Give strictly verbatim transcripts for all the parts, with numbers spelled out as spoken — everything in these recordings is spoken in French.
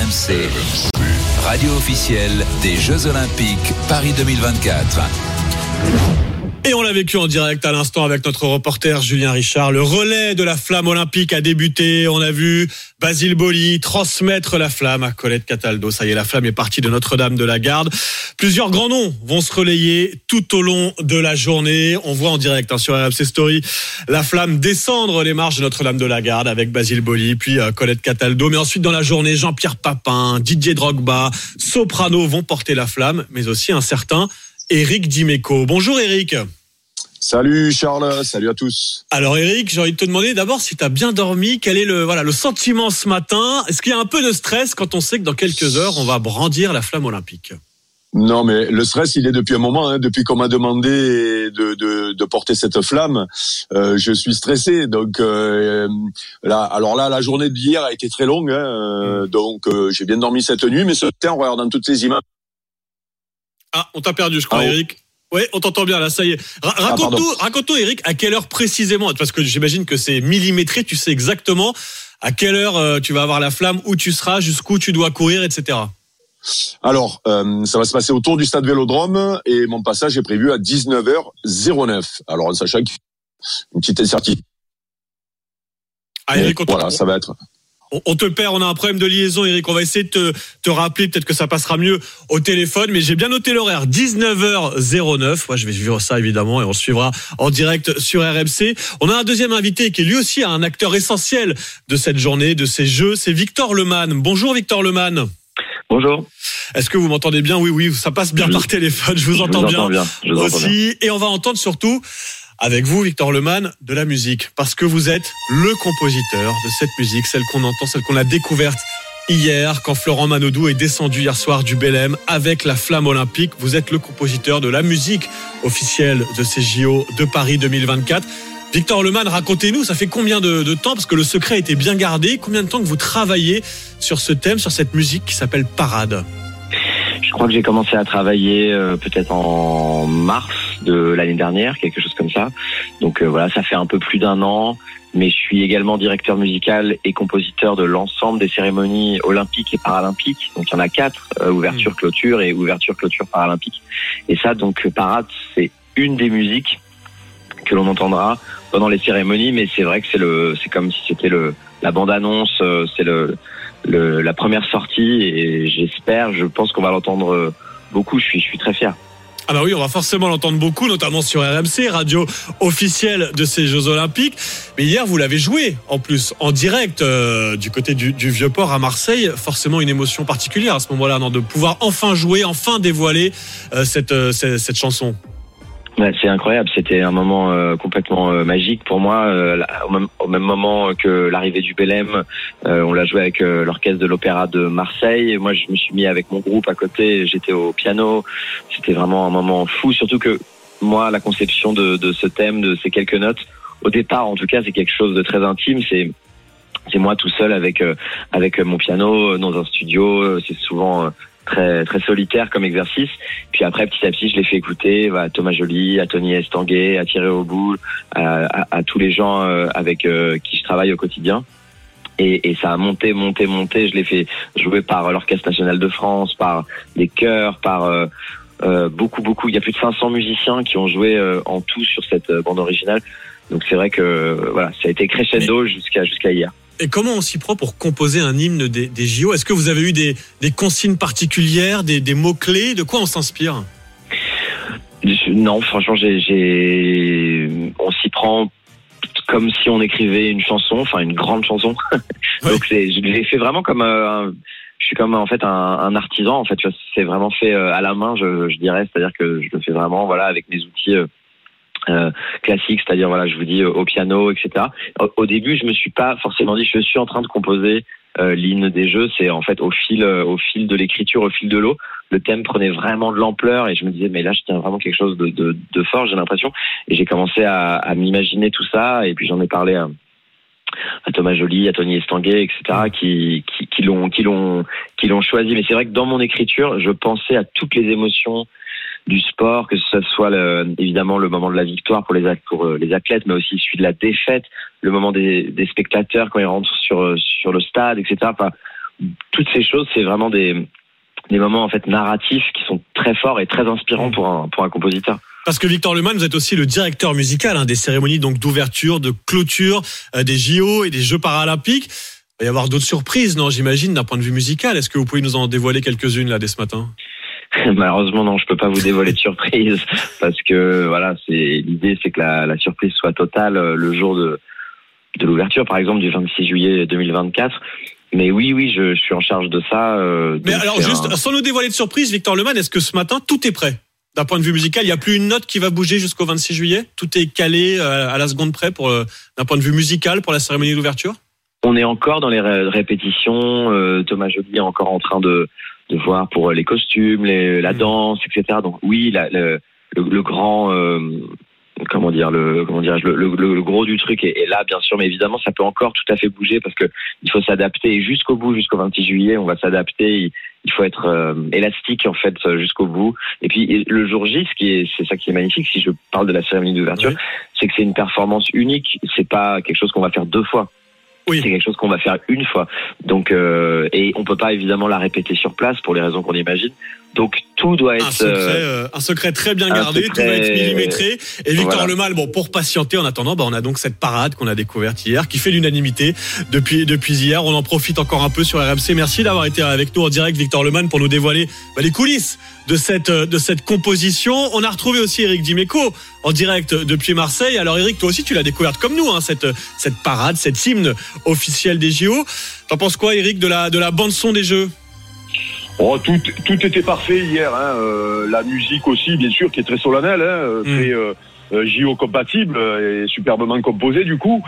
M C, radio officielle des Jeux Olympiques Paris deux mille vingt-quatre. Et on l'a vécu en direct à l'instant avec notre reporter Julien Richard. Le relais de la flamme olympique a débuté. On a vu Basile Boli transmettre la flamme à Colette Cataldo. Ça y est, la flamme est partie de Notre-Dame de la Garde. Plusieurs grands noms vont se relayer tout au long de la journée. On voit en direct hein, sur R M C Story la flamme descendre les marches de Notre-Dame de la Garde avec Basile Boli, puis euh, Colette Cataldo. Mais ensuite dans la journée, Jean-Pierre Papin, Didier Drogba, Soprano vont porter la flamme, mais aussi un certain Éric Dimeco. Bonjour Éric. Salut Charles, salut à tous. Alors Éric, j'ai envie de te demander d'abord si tu as bien dormi, quel est le, voilà, le sentiment ce matin. Est-ce qu'il y a un peu de stress quand on sait que dans quelques heures, on va brandir la flamme olympique ? Non, mais le stress, il est depuis un moment. Hein, depuis qu'on m'a demandé de, de, de porter cette flamme, euh, je suis stressé. Donc euh, là, alors là, la journée d'hier a été très longue. Hein, euh, donc euh, j'ai bien dormi cette nuit, mais ce matin, en regardant toutes les images. Ah, on t'a perdu, je crois, ah, Éric. Oui, on t'entend bien là, ça y est. Ra- raconte-nous, ah, raconte-nous, Éric, à quelle heure précisément, parce que j'imagine que c'est millimétré, tu sais exactement à quelle heure euh, tu vas avoir la flamme, où tu seras, jusqu'où tu dois courir, et cetera. Alors, euh, ça va se passer autour du stade Vélodrome et mon passage est prévu à dix-neuf heures neuf. Alors, en sachant qu'il y a une petite incertitude. Ah, Éric, on voilà, ça va être... On te perd, on a un problème de liaison, Éric. On va essayer de te, te rappeler, peut-être que ça passera mieux au téléphone. Mais j'ai bien noté l'horaire, dix-neuf heures neuf. Moi, je vais suivre ça, évidemment, et on suivra en direct sur R M C. On a un deuxième invité qui est lui aussi un acteur essentiel de cette journée, de ces Jeux. C'est Victor Lemann. Bonjour, Victor Lemann. Bonjour. Est-ce que vous m'entendez bien ? Oui, oui, ça passe bien je, par téléphone. Je vous je entends vous bien, bien. Je vous aussi. Entends bien. Et on va entendre surtout... avec vous, Victor Lemann, de la musique, parce que vous êtes le compositeur de cette musique, celle qu'on entend, celle qu'on a découverte hier, quand Florent Manodou est descendu hier soir du Bélem avec la flamme olympique. Vous êtes le compositeur de la musique officielle de ces J O de Paris deux mille vingt-quatre. Victor Lemann, racontez-nous, ça fait combien de, de temps, parce que le secret était bien gardé, combien de temps que vous travaillez sur ce thème, sur cette musique qui s'appelle Parade ? Je crois que j'ai commencé à travailler euh, peut-être en mars de l'année dernière, quelque chose comme ça. Donc euh, voilà, ça fait un peu plus d'un an. Mais je suis également directeur musical et compositeur de l'ensemble des cérémonies olympiques et paralympiques. Donc il y en a quatre, euh, ouverture, clôture et ouverture, clôture, paralympique. Et ça, donc Parade, c'est une des musiques que l'on entendra pendant les cérémonies. Mais c'est vrai que c'est le, c'est comme si c'était le la bande-annonce, euh, c'est le Le, la première sortie et j'espère, je pense qu'on va l'entendre beaucoup. Je suis, je suis très fier. Ah bah oui, on va forcément l'entendre beaucoup, notamment sur R M C, radio officielle de ces Jeux Olympiques. Mais hier, vous l'avez joué en plus, en direct, euh, du côté du, du Vieux-Port à Marseille. Forcément une émotion particulière à ce moment-là, non, de pouvoir enfin jouer, enfin dévoiler euh, cette, euh, cette, cette chanson. Ouais, c'est incroyable, c'était un moment euh, complètement euh, magique pour moi, euh, au, même, au même moment que l'arrivée du Bélem, euh, on l'a joué avec euh, l'orchestre de l'Opéra de Marseille. Moi, je me suis mis avec mon groupe à côté, j'étais au piano. C'était vraiment un moment fou, surtout que moi, la conception de, de ce thème, de ces quelques notes, au départ, en tout cas, c'est quelque chose de très intime. C'est c'est moi tout seul avec euh, avec mon piano dans un studio. C'est souvent euh, très très solitaire comme exercice. Puis après, petit à petit, je l'ai fait écouter à Thomas Joly, à Tony Estanguet, à Thierry Auboul, à, à, à tous les gens euh, avec euh, qui je travaille au quotidien. Et, et ça a monté, monté, monté. Je l'ai fait jouer par l'Orchestre National de France, par des chœurs, par euh, euh, beaucoup, beaucoup. Il y a plus de cinq cents musiciens qui ont joué euh, en tout sur cette euh, bande originale. Donc c'est vrai que euh, voilà, ça a été crescendo Mais... jusqu'à jusqu'à hier. Et comment on s'y prend pour composer un hymne des, des J O ? Est-ce que vous avez eu des, des consignes particulières, des, des mots-clés ? De quoi on s'inspire ? Non, franchement, j'ai, j'ai... on s'y prend comme si on écrivait une chanson, enfin une grande chanson. Oui. Donc c'est, je l'ai fait vraiment comme euh, un... je suis comme en fait un, un artisan. En fait, c'est vraiment fait à la main, je, je dirais. C'est-à-dire que je le fais vraiment, voilà, avec mes outils. Euh, Euh, classique, c'est-à-dire voilà, je vous dis euh, au piano, et cetera. Au, au début, je me suis pas forcément dit je suis en train de composer euh, l'hymne des Jeux. C'est en fait au fil, euh, au fil de l'écriture, au fil de l'eau, le thème prenait vraiment de l'ampleur et je me disais mais là je tiens vraiment quelque chose de, de, de fort, j'ai l'impression. Et j'ai commencé à, à m'imaginer tout ça et puis j'en ai parlé à, à Thomas Joly, à Tony Estanguet, et cetera. Qui, qui, qui l'ont, qui l'ont, qui l'ont choisi. Mais c'est vrai que dans mon écriture, je pensais à toutes les émotions du sport, que ce soit le, évidemment le moment de la victoire pour les, pour les athlètes, mais aussi celui de la défaite, le moment des, des spectateurs quand ils rentrent sur, sur le stade, et cetera. Enfin, toutes ces choses, c'est vraiment des, des moments en fait narratifs qui sont très forts et très inspirants pour un, pour un compositeur. Parce que Victor Lemann, vous êtes aussi le directeur musical hein, des cérémonies donc d'ouverture, de clôture, euh, des J O et des Jeux paralympiques. Il va y avoir d'autres surprises, non, j'imagine, d'un point de vue musical. Est-ce que vous pouvez nous en dévoiler quelques-unes là dès ce matin ? Malheureusement, non, je peux pas vous dévoiler de surprise parce que voilà, c'est l'idée, c'est que la, la surprise soit totale le jour de de l'ouverture, par exemple, du vingt-six juillet deux mille vingt-quatre. Mais oui, oui, je, je suis en charge de ça. Euh, Mais alors, juste, un... sans nous dévoiler de surprise, Victor Lemann, est-ce que ce matin, tout est prêt ? D'un point de vue musical, il n'y a plus une note qui va bouger jusqu'au vingt-six juillet ? Tout est calé euh, à la seconde près pour, euh, d'un point de vue musical pour la cérémonie d'ouverture ? On est encore dans les ré- répétitions. Euh, Thomas Joly est encore en train de, de voir pour les costumes, les, la danse, et cetera. Donc oui, la, le, le, le grand... Euh, comment dire le comment dirais-je le, le, le gros du truc est, est là bien sûr, mais évidemment ça peut encore tout à fait bouger parce que il faut s'adapter et jusqu'au bout, jusqu'au vingt-six juillet on va s'adapter, il, il faut être euh, élastique en fait jusqu'au bout. Et puis le jour J, ce qui est c'est ça qui est magnifique, si je parle de la cérémonie d'ouverture, oui. c'est que c'est une performance unique, c'est pas quelque chose qu'on va faire deux fois. Oui. C'est quelque chose qu'on va faire une fois. Donc euh, et on peut pas évidemment la répéter sur place pour les raisons qu'on imagine. Donc tout doit être un secret, euh, un secret très bien gardé, secret, tout doit être millimétré. Et Victor voilà. Lemann, bon, pour patienter en attendant, bah, on a donc cette parade qu'on a découverte hier, qui fait l'unanimité depuis depuis hier. On en profite encore un peu sur R M C. Merci d'avoir été avec nous en direct, Victor Lemann, pour nous dévoiler bah, les coulisses de cette de cette composition. On a retrouvé aussi Éric Dimeco en direct depuis Marseille. Alors Éric, toi aussi, tu l'as découverte comme nous, hein, cette cette parade, cette hymne officielle des J O. T'en penses quoi, Éric, de la de la bande son des Jeux? Oh, tout, tout était parfait hier. Hein. Euh, la musique aussi, bien sûr, qui est très solennelle, hein, très euh, J O compatible et superbement composée du coup.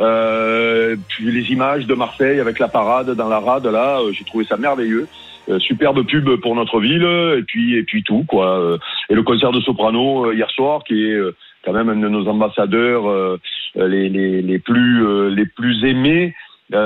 Euh, puis les images de Marseille avec la parade dans la rade, là, euh, j'ai trouvé ça merveilleux. Euh, superbe pub pour notre ville et puis et puis tout quoi. Et le concert de soprano euh, hier soir, qui est euh, quand même un de nos ambassadeurs euh, les, les les plus euh, les plus aimés.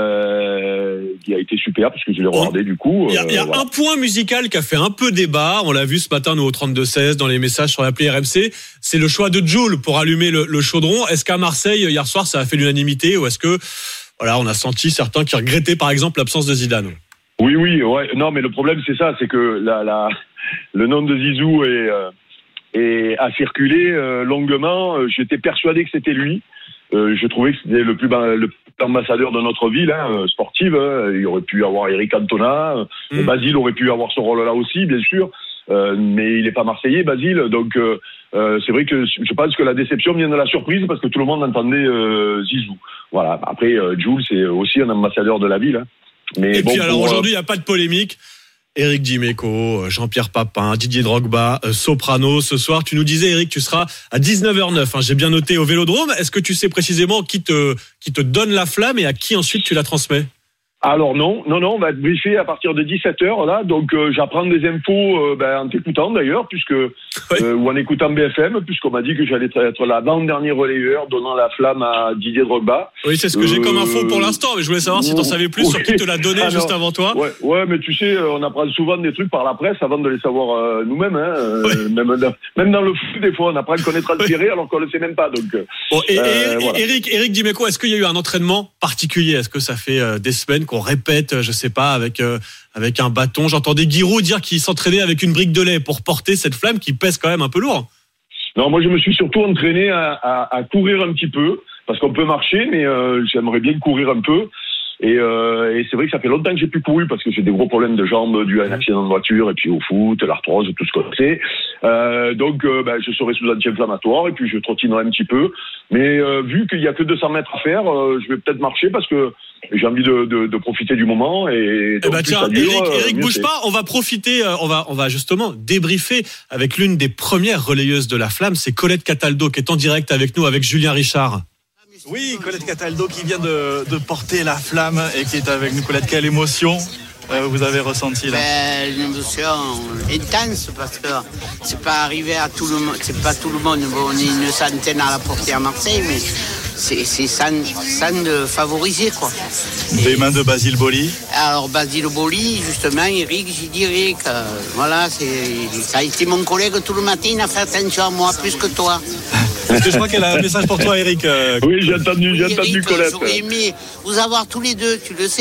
Euh, qui a été super parce que je l'ai regardé du coup. Il y a, il y a euh, voilà. un point musical qui a fait un peu débat. On l'a vu ce matin nous au trente-deux seize dans les messages sur l'appli R M C. C'est le choix de Jul pour allumer le, le chaudron. Est-ce qu'à Marseille hier soir ça a fait l'unanimité ou est-ce que voilà on a senti certains qui regrettaient par exemple l'absence de Zidane? Oui oui ouais non mais le problème c'est ça, c'est que la, la le nom de Zizou est, euh, est a circulé euh, longuement. J'étais persuadé que c'était lui. Euh, je trouvais que c'était le plus le ambassadeur de notre ville hein, sportive. Hein. Il aurait pu avoir Eric Cantona, mmh. Basile aurait pu avoir ce rôle-là aussi, bien sûr, euh, mais il n'est pas marseillais, Basile. Donc euh, euh, c'est vrai que je pense que la déception vient de la surprise parce que tout le monde entendait euh, Zizou. Voilà. Après, euh, Jules c'est aussi un ambassadeur de la ville. Hein. Mais Et bon, puis alors pour, aujourd'hui, il n'y a pas de polémique. Éric Dimeco, Jean-Pierre Papin, Didier Drogba, Soprano. Ce soir, tu nous disais, Éric, tu seras à dix-neuf heures neuf. Hein, j'ai bien noté au Vélodrome. Est-ce que tu sais précisément qui te, qui te donne la flamme et à qui ensuite tu la transmets? Alors non, non, non, on va être briefé à partir de dix-sept heures là, donc euh, j'apprends des infos euh, ben, en t'écoutant d'ailleurs, puisque euh, ou en écoutant B F M, puisqu'on m'a dit que j'allais être l'avant-dernier relayeur donnant la flamme à Didier Drogba. Oui, c'est ce que euh, j'ai comme info pour l'instant, mais je voulais savoir si t'en savais plus, oui. sur qui te l'a donné ah, juste avant toi. Ouais, ouais, mais tu sais, on apprend souvent des trucs par la presse avant de les savoir euh, nous-mêmes. Hein, oui. euh, même, dans, même dans le foot, des fois, on apprend qu'on est transféré oui. alors qu'on le sait même pas. Donc. Bon, et, euh, et, voilà. Éric, Éric Dimeco, est-ce qu'il y a eu un entraînement particulier? Est-ce que ça fait euh, des semaines qu'on répète? Je sais pas, avec euh, avec un bâton. J'entendais Giroud dire qu'il s'entraînait avec une brique de lait pour porter cette flamme qui pèse quand même un peu lourd. Non, moi je me suis surtout entraîné à, à, à courir un petit peu, parce qu'on peut marcher, mais euh, j'aimerais bien courir un peu. Et, euh, et c'est vrai que ça fait longtemps que j'ai plus couru parce que j'ai des gros problèmes de jambes dus à un accident de voiture et puis au foot, l'arthrose, tout ce qu'on sait. Euh, donc euh, ben, je serai sous anti-inflammatoire et puis je trottinerai un petit peu. Mais euh, vu qu'il y a que deux cents mètres à faire, euh, je vais peut-être marcher parce que j'ai envie de, de, de profiter du moment. Et eh ben tiens, Éric, Éric bouge pas, on va profiter, euh, on va, on va justement débriefer avec l'une des premières relayeuses de la flamme, c'est Colette Cataldo qui est en direct avec nous avec Julien Richard. Oui, Colette Cataldo qui vient de, de porter la flamme et qui est avec nous. Colette, quelle émotion euh, vous avez ressentie là? Ben, une émotion intense parce que c'est pas arrivé à tout le monde, c'est pas tout le monde. Bon, on est une centaine à la porter à Marseille, mais c'est, c'est sans, sans de favoriser quoi. Des mains de Basile Boli. Alors Basile Boli, justement, Eric, j'ai dit Eric, euh, voilà, c'est, ça a été mon collègue tout le matin, il a fait attention à moi plus que toi. Parce que je crois qu'elle a un message pour toi, Eric. Euh... Oui, j'ai entendu, j'ai oui, entendu Eric, Colette. J'aurais aimé vous avoir tous les deux, tu le sais.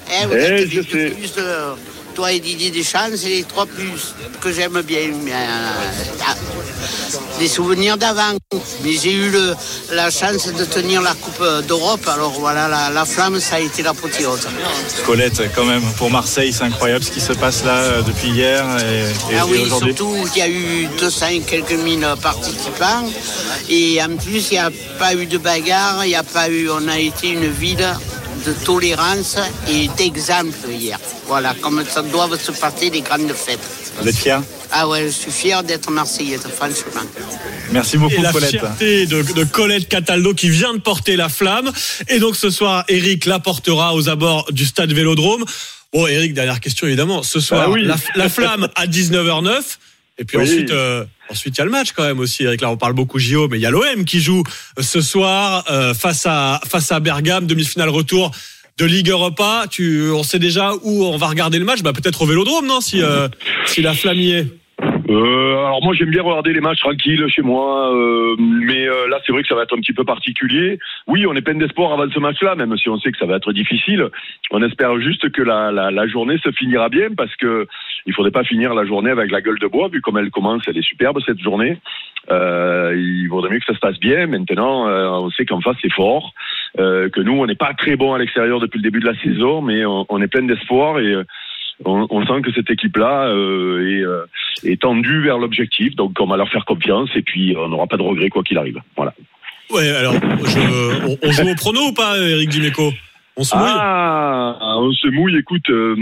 Eh, vous Eh, êtes je les deux sais. plus, euh, toi et Didier Deschamps, c'est les trois plus que j'aime bien. Mais, euh, ah, des souvenirs d'avant. Mais j'ai eu le, la chance de tenir la Coupe d'Europe. Alors voilà, la, la flamme, ça a été l'apothéose. Colette, quand même, pour Marseille, c'est incroyable ce qui se passe là euh, depuis hier et, et, Ah et oui, aujourd'hui. surtout il y a eu deux cents et quelques mille participants. Et en plus, il n'y a pas eu de bagarre, il n'y a pas eu. On a été une ville de tolérance et d'exemple hier. Voilà, comme ça doivent se passer les grandes fêtes. Vous êtes fiers? Ah ouais, je suis fier d'être marseillaise, franchement. Merci beaucoup, Et la Colette. fierté de, de Colette Cataldo qui vient de porter la flamme. Et donc ce soir, Eric la portera aux abords du stade Vélodrome. Bon, Eric, dernière question évidemment. Ce soir, Ah oui. la, la flamme à dix-neuf heures neuf. Et puis Oui. ensuite, euh, ensuite il y a le match quand même aussi. Eric, là on parle beaucoup J O, mais il y a l'O M qui joue ce soir euh, face à face à Bergame, demi-finale retour de Ligue Europa. Tu, on sait déjà où on va regarder le match. Bah peut-être au Vélodrome, non, si euh, si la flamme y est. Euh, alors moi j'aime bien regarder les matchs tranquilles chez moi, euh, mais euh, là c'est vrai que ça va être un petit peu particulier. Oui, on est plein d'espoir avant ce match-là, même si on sait que ça va être difficile. On espère juste que la, la, la journée se finira bien, parce que il faudrait pas finir la journée avec la gueule de bois, vu comme elle commence, elle est superbe cette journée. Euh, il vaudrait mieux que ça se passe bien. Maintenant, euh, on sait qu'en face c'est fort, euh, que nous on n'est pas très bon à l'extérieur depuis le début de la saison, mais on, on est plein d'espoir et euh, On, on sent que cette équipe-là euh, est, euh, est tendue vers l'objectif, donc on va leur faire confiance et puis on n'aura pas de regrets quoi qu'il arrive. Voilà. Ouais, alors je, on, on joue au prono ou pas, Eric Dimeco? On se mouille? Ah, on se mouille. Écoute, euh,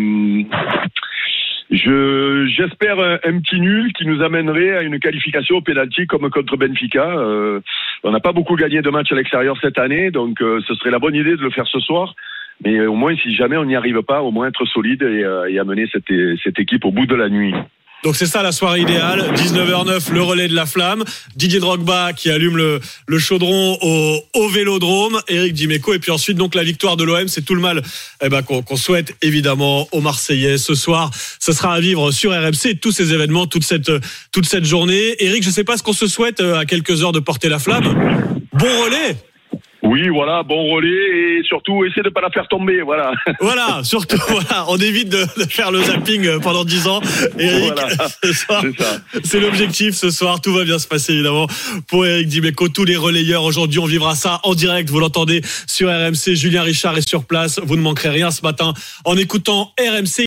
je j'espère un, un petit nul qui nous amènerait à une qualification au pénalty comme contre Benfica. Euh, on n'a pas beaucoup gagné de matchs à l'extérieur cette année, donc euh, ce serait la bonne idée de le faire ce soir. Mais au moins, si jamais on n'y arrive pas, au moins être solide et, euh, et amener cette, cette équipe au bout de la nuit. Donc c'est ça la soirée idéale, dix-neuf heures neuf, le relais de la flamme, Didier Drogba qui allume le, le chaudron au, au Vélodrome, Eric Dimeco, et puis ensuite donc la victoire de l'O M, c'est tout le mal eh ben, qu'on, qu'on souhaite évidemment aux Marseillais ce soir. Ce sera à vivre sur R M C, tous ces événements, toute cette, toute cette journée. Eric, je sais pas ce qu'on se souhaite à quelques heures de porter la flamme. Bon relais. Oui, voilà, bon relais et surtout essayer de pas la faire tomber, voilà. Voilà, surtout, voilà, on évite de, de faire le zapping pendant dix ans. Eric, Voilà, ce soir, c'est ça. c'est l'objectif ce soir. Tout va bien se passer évidemment pour Eric Dimeco, tous les relayeurs. Aujourd'hui, on vivra ça en direct. Vous l'entendez sur R M C. Julien Richard est sur place. Vous ne manquerez rien ce matin en écoutant R M C.